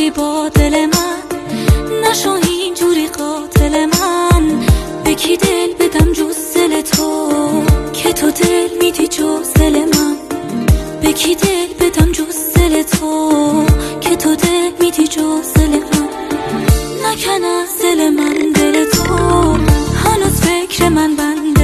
میکنی با دل من، نشو اینجوری قاتل من. به کی دل بدم جز دل تو، که تو دل میدی جز دل من. به کی دل بدم جز دل تو، که تو دل میدی جز دل من. نکن از دل من دل تو، هنوز فکر من بنده